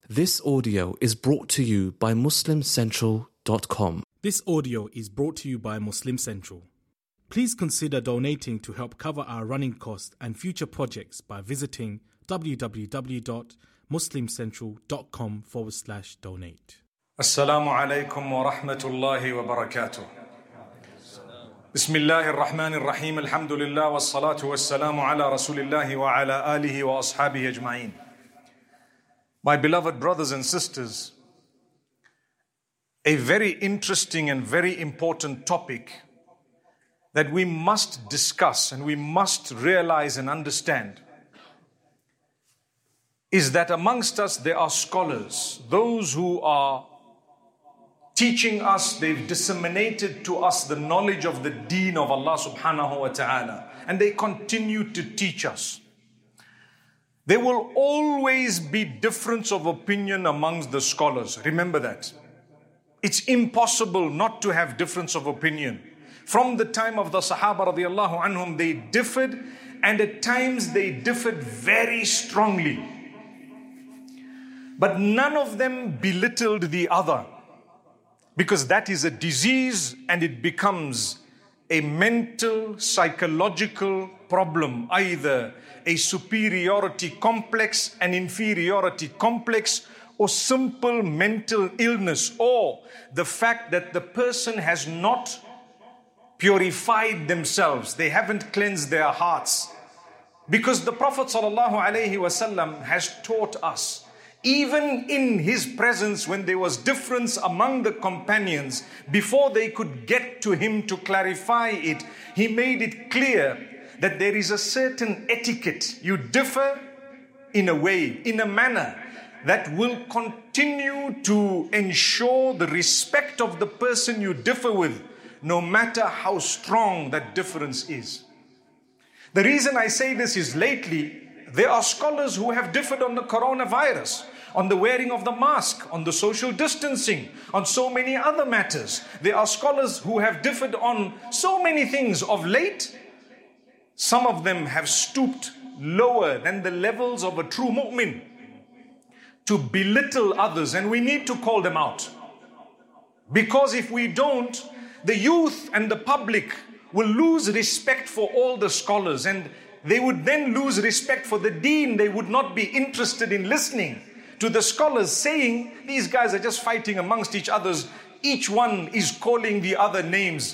This audio is brought to you by MuslimCentral.com. This audio is brought to you by Muslim Central. Please consider donating to help cover our running costs and future projects by visiting www.muslimcentral.com/donate. Assalamu alaikum wa rahmatullahi wa barakatuh. Bismillahir Rahmanir Rahim. Alhamdulillah wa salatu wa salamu ala Rasulillahi wa ala alihi wa ashabihi ajma'in. My beloved brothers and sisters, a very interesting and very important topic that we must discuss and we must realize and understand is that amongst us there are scholars, those who are teaching us, they've disseminated to us the knowledge of the deen of Allah subhanahu wa ta'ala, and they continue to teach us. There will always be difference of opinion amongst the scholars. Remember that. It's impossible not to have difference of opinion. From the time of the Sahaba radiallahu anhum, they differed, and at times they differed very strongly. But none of them belittled the other, because that is a disease and it becomes a mental, psychological problem, either a superiority complex, an inferiority complex, or simple mental illness, or the fact that the person has not purified themselves, they haven't cleansed their hearts. Because the Prophet ﷺ has taught us, even in his presence when there was difference among the companions, before they could get to him to clarify it, he made it clear that there is a certain etiquette. You differ in a way, in a manner that will continue to ensure the respect of the person you differ with, no matter how strong that difference is. The reason I say this is lately, there are scholars who have differed on the coronavirus, on the wearing of the mask, on the social distancing, on so many other matters. There are scholars who have differed on so many things of late. Some of them have stooped lower than the levels of a true mu'min to belittle others, and we need to call them out. Because if we don't, the youth and the public will lose respect for all the scholars, and they would then lose respect for the deen. They would not be interested in listening to the scholars, saying these guys are just fighting amongst each others. Each one is calling the other names.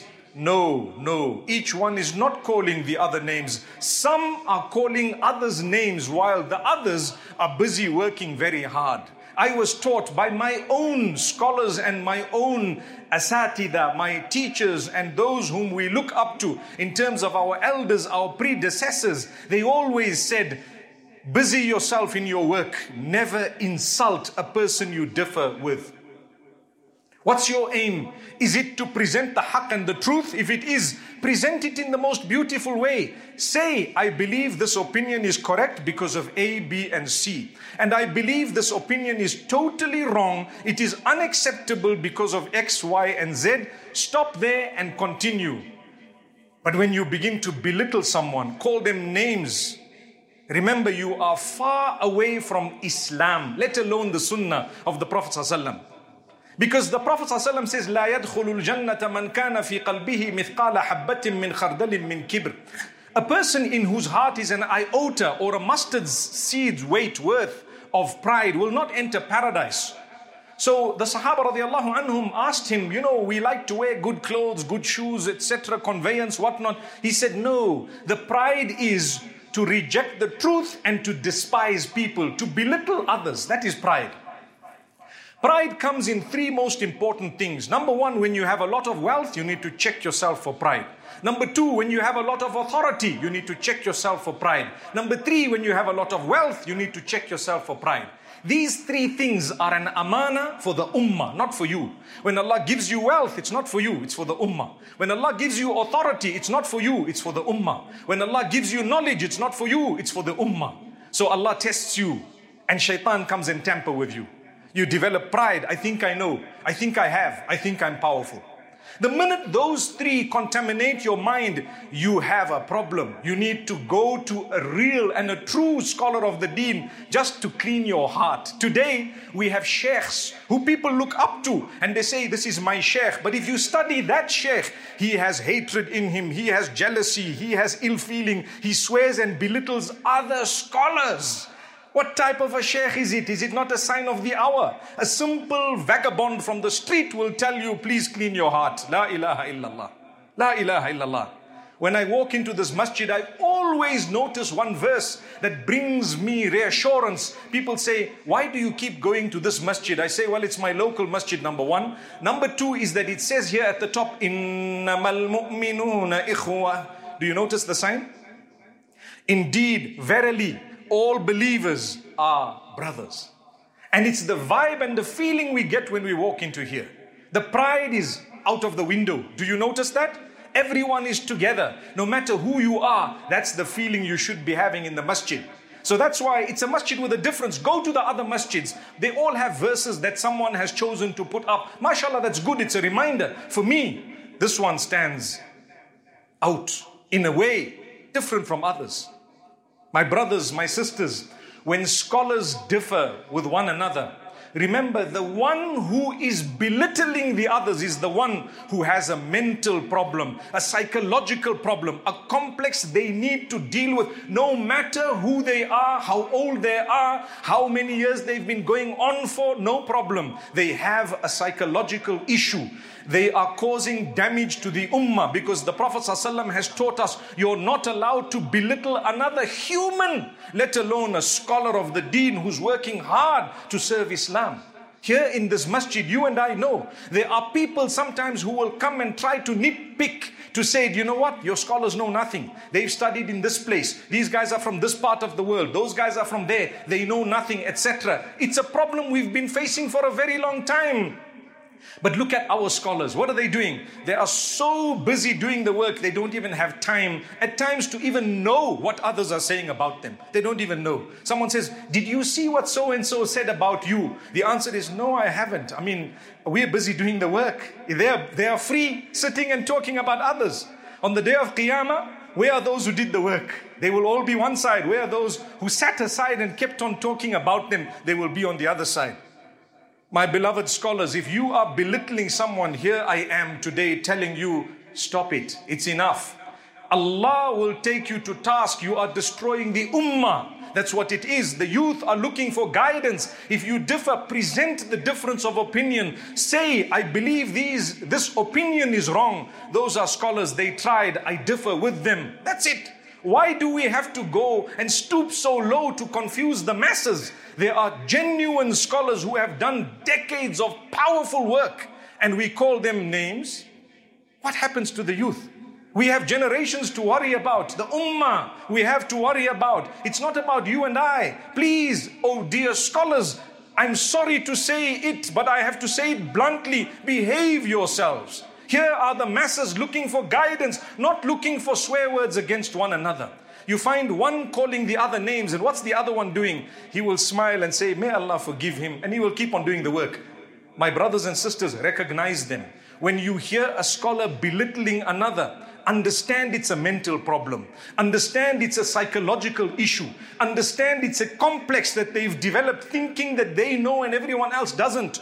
No, each one is not calling the other names. Some are calling others names while the others are busy working very hard. I was taught by my own scholars and my own asatida, my teachers and those whom we look up to in terms of our elders, our predecessors. They always said, busy yourself in your work. Never insult a person you differ with. What's your aim? Is it to present the haqq and the truth? If it is, present it in the most beautiful way. Say, I believe this opinion is correct because of A, B, and C. And I believe this opinion is totally wrong. It is unacceptable because of X, Y, and Z. Stop there and continue. But when you begin to belittle someone, call them names, remember you are far away from Islam, let alone the Sunnah of the Prophet ﷺ. Because the Prophet ﷺ says, لا يدخل الجنة من كان في قلبه مثقال حبة من خردل من كبر. A person in whose heart is an iota or a mustard seed's weight worth of pride will not enter paradise. So the Sahaba radiallahu anhum asked him, we like to wear good clothes, good shoes, etc., conveyance, whatnot. He said, no, the pride is to reject the truth and to despise people, to belittle others. That is pride. Pride comes in three most important things. Number one, when you have a lot of wealth, you need to check yourself for pride. Number two, when you have a lot of authority, you need to check yourself for pride. Number three, when you have a lot of wealth, you need to check yourself for pride. These three things are an amana for the ummah, not for you. When Allah gives you wealth, it's not for you, it's for the ummah. When Allah gives you authority, it's not for you, it's for the ummah. When Allah gives you knowledge, it's not for you, it's for the ummah. So Allah tests you, and shaitan comes and tamper with you. You develop pride. I think I know. I think I have. I think I'm powerful. The minute those three contaminate your mind, you have a problem. You need to go to a real and a true scholar of the deen just to clean your heart. Today, we have sheikhs who people look up to and they say, this is my sheikh. But if you study that sheikh, he has hatred in him, he has jealousy, he has ill feeling, he swears and belittles other scholars. What type of a sheikh is it? Is it not a sign of the hour? A simple vagabond from the street will tell you, please clean your heart. La ilaha illallah. La ilaha illallah. When I walk into this masjid, I always notice one verse that brings me reassurance. People say, why do you keep going to this masjid? I say, well, it's my local masjid, number one. Number two is that it says here at the top, innamal mu'minuna ikhwa. Do you notice the sign? Indeed, verily, all believers are brothers. And it's the vibe and the feeling we get when we walk into here. The pride is out of the window. Do you notice that? Everyone is together. No matter who you are, that's the feeling you should be having in the masjid. So that's why it's a masjid with a difference. Go to the other masjids. They all have verses that someone has chosen to put up. MashaAllah, that's good. It's a reminder. For me, this one stands out in a way different from others. My brothers, my sisters, when scholars differ with one another, remember the one who is belittling the others is the one who has a mental problem, a psychological problem, a complex they need to deal with. No matter who they are, how old they are, how many years they've been going on for, no problem. They have a psychological issue. They are causing damage to the ummah because the Prophet ﷺ has taught us you're not allowed to belittle another human, let alone a scholar of the deen who's working hard to serve Islam. Here in this masjid, you and I know, there are people sometimes who will come and try to nitpick, to say, you know what, your scholars know nothing. They've studied in this place. These guys are from this part of the world. Those guys are from there. They know nothing, etc. It's a problem we've been facing for a very long time. But look at our scholars. What are they doing? They are so busy doing the work, they don't even have time at times to even know what others are saying about them. They don't even know. Someone says, did you see what so-and-so said about you? The answer is, no, I haven't. I mean, we're busy doing the work. They are free sitting and talking about others. On the day of Qiyamah, where are those who did the work? They will all be one side. Where are those who sat aside and kept on talking about them? They will be on the other side. My beloved scholars, if you are belittling someone, here I am today telling you, stop it. It's enough. Allah will take you to task. You are destroying the ummah. That's what it is. The youth are looking for guidance. If you differ, present the difference of opinion. Say, I believe this opinion is wrong. Those are scholars. They tried. I differ with them. That's it. Why do we have to go and stoop so low to confuse the masses? There are genuine scholars who have done decades of powerful work and we call them names. What happens to the youth? We have generations to worry about. The ummah we have to worry about. It's not about you and I. Please, oh dear scholars, I'm sorry to say it, but I have to say it bluntly. Behave yourselves. Here are the masses looking for guidance, not looking for swear words against one another. You find one calling the other names, and what's the other one doing? He will smile and say, may Allah forgive him, and he will keep on doing the work. My brothers and sisters, recognize them. When you hear a scholar belittling another, understand it's a mental problem. Understand it's a psychological issue. Understand it's a complex that they've developed thinking that they know and everyone else doesn't.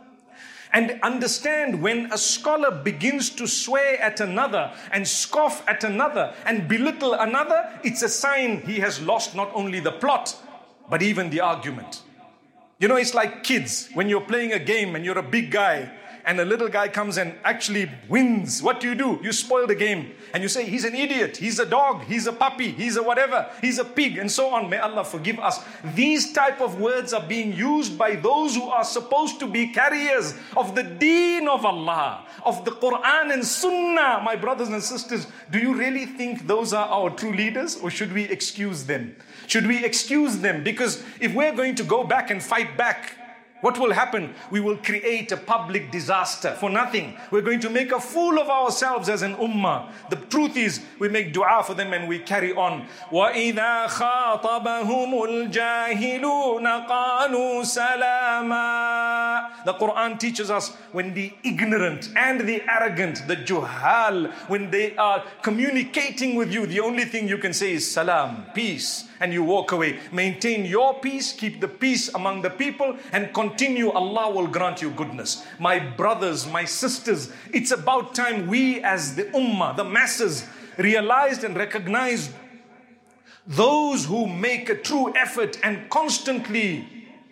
And understand when a scholar begins to swear at another and scoff at another and belittle another, it's a sign he has lost not only the plot, but even the argument. You know, it's like kids. When you're playing a game and you're a big guy and a little guy comes and actually wins, what do? You spoil the game. And you say, he's an idiot, he's a dog, he's a puppy, he's a whatever, he's a pig, and so on. May Allah forgive us. These type of words are being used by those who are supposed to be carriers of the deen of Allah, of the Quran and Sunnah. My brothers and sisters, do you really think those are our true leaders, or should we excuse them? Should we excuse them? Because if we're going to go back and fight back, what will happen? We will create a public disaster for nothing. We're going to make a fool of ourselves as an ummah. The truth is, we make dua for them and we carry on. وَإِذَا خَاطَبَهُمُ الْجَاهِلُونَ قَالُوا سَلَامًا. The Quran teaches us when the ignorant and the arrogant, the juhal, when they are communicating with you, the only thing you can say is salam, peace, and you walk away. Maintain your peace, keep the peace among the people, and continue. Allah will grant you goodness. My brothers, my sisters, it's about time we as the ummah, the masses, realized and recognized those who make a true effort and constantly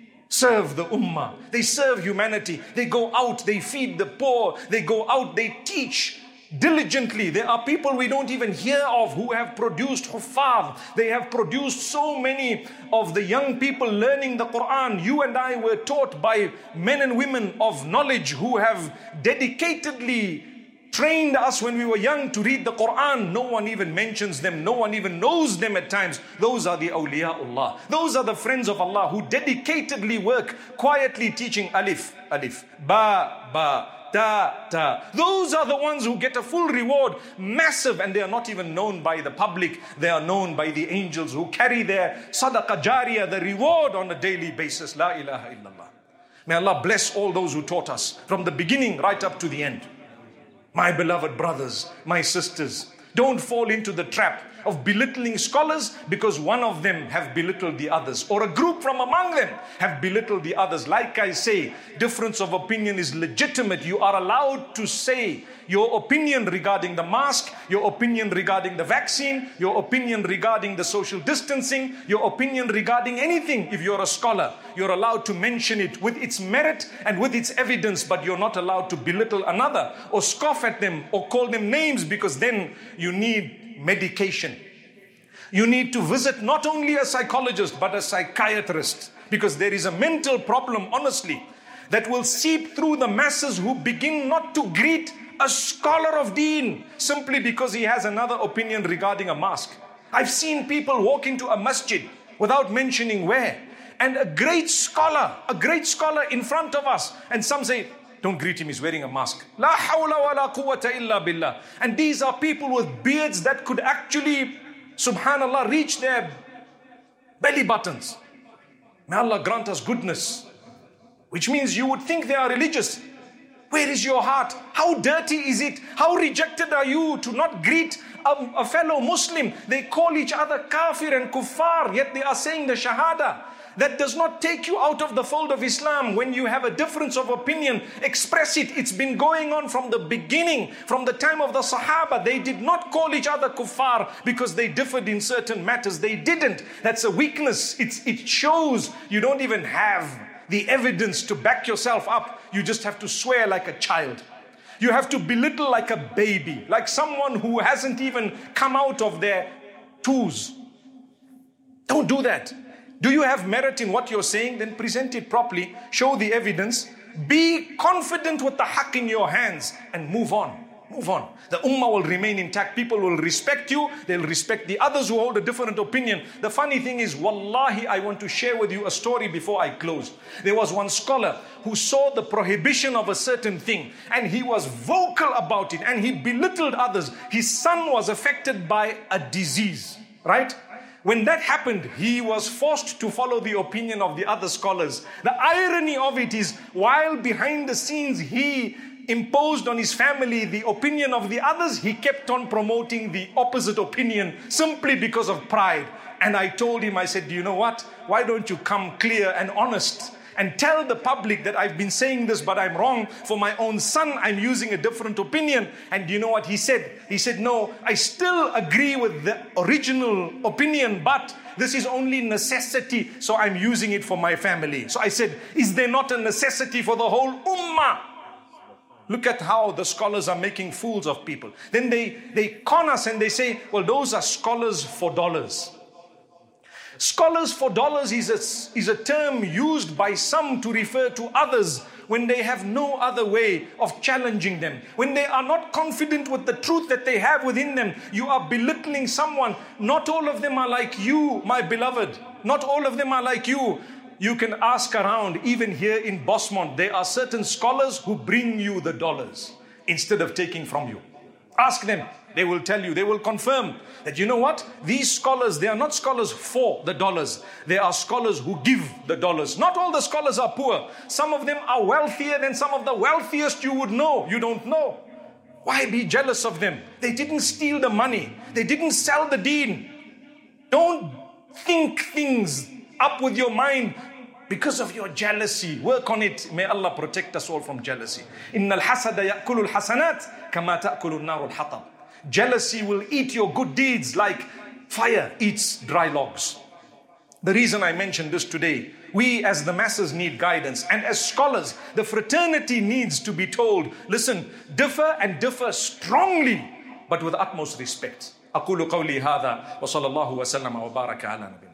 serve the ummah. They serve humanity. They go out, they feed the poor. They go out, they teach diligently. There are people we don't even hear of who have produced huffaz. They have produced so many of the young people learning the Quran. You and I were taught by men and women of knowledge who have dedicatedly trained us when we were young to read the Quran. No one even mentions them. No one even knows them at times. Those are the awliyaullah. Those are the friends of Allah who dedicatedly work quietly teaching alif, alif, ba, ba, ta, ta. Those are the ones who get a full reward, massive, and they are not even known by the public. They are known by the angels who carry their sadaqah jariyah, the reward on a daily basis. La ilaha illallah. May Allah bless all those who taught us from the beginning right up to the end. My beloved brothers, my sisters, don't fall into the trap of belittling scholars because one of them have belittled the others, or a group from among them have belittled the others. Like I say, difference of opinion is legitimate. You are allowed to say your opinion regarding the mask, your opinion regarding the vaccine, your opinion regarding the social distancing, your opinion regarding anything. If you're a scholar, you're allowed to mention it with its merit and with its evidence, but you're not allowed to belittle another or scoff at them or call them names, because then you need medication. You need to visit not only a psychologist but a psychiatrist, because there is a mental problem, honestly, that will seep through the masses who begin not to greet a scholar of deen simply because he has another opinion regarding a mask. I've seen people walk into a masjid without mentioning where, and a great scholar in front of us, and some say, don't greet him, he's wearing a mask. La hawla wa la quwwata illa billah. And these are people with beards that could actually, subhanallah, reach their belly buttons. May Allah grant us goodness. Which means you would think they are religious. Where is your heart? How dirty is it? How rejected are you to not greet a fellow Muslim? They call each other kafir and kuffar, yet they are saying the shahada. That does not take you out of the fold of Islam. When you have a difference of opinion, express it. It's been going on from the beginning, from the time of the Sahaba. They did not call each other kuffar because they differed in certain matters. They didn't. That's a weakness. It shows you don't even have the evidence to back yourself up. You just have to swear like a child. You have to belittle like a baby, like someone who hasn't even come out of their twos. Don't do that. Do you have merit in what you're saying? Then present it properly. Show the evidence. Be confident with the haqq in your hands and move on. Move on. The ummah will remain intact. People will respect you. They'll respect the others who hold a different opinion. The funny thing is, wallahi, I want to share with you a story before I close. There was one scholar who saw the prohibition of a certain thing and he was vocal about it and he belittled others. His son was affected by a disease, right? When that happened, he was forced to follow the opinion of the other scholars. The irony of it is, while behind the scenes he imposed on his family the opinion of the others, he kept on promoting the opposite opinion simply because of pride. And I told him, I said, do you know what? Why don't you come clear and honest and tell the public that I've been saying this, but I'm wrong. For my own son, I'm using a different opinion. And do you know what he said? He said, no, I still agree with the original opinion, but this is only necessity, so I'm using it for my family. So I said, is there not a necessity for the whole ummah? Look at how the scholars are making fools of people. Then they con us and they say, well, those are scholars for dollars. Scholars for dollars is a term used by some to refer to others when they have no other way of challenging them. When they are not confident with the truth that they have within them, you are belittling someone. Not all of them are like you, my beloved. Not all of them are like you. You can ask around, even here in Bosmont, there are certain scholars who bring you the dollars instead of taking from you. Ask them. They will tell you, they will confirm that, you know what? These scholars, they are not scholars for the dollars. They are scholars who give the dollars. Not all the scholars are poor. Some of them are wealthier than some of the wealthiest you would know. You don't know. Why be jealous of them? They didn't steal the money. They didn't sell the deen. Don't think things up with your mind because of your jealousy. Work on it. May Allah protect us all from jealousy. Innal hasada ya'kulul hasanat kama ta'kulun narul hatab. Jealousy will eat your good deeds like fire eats dry logs. The reason I mentioned this today, we as the masses need guidance, and as scholars, the fraternity needs to be told, listen, differ and differ strongly, but with utmost respect. أقول قولي هذا وصلى الله وسلم وبارك على نبينا.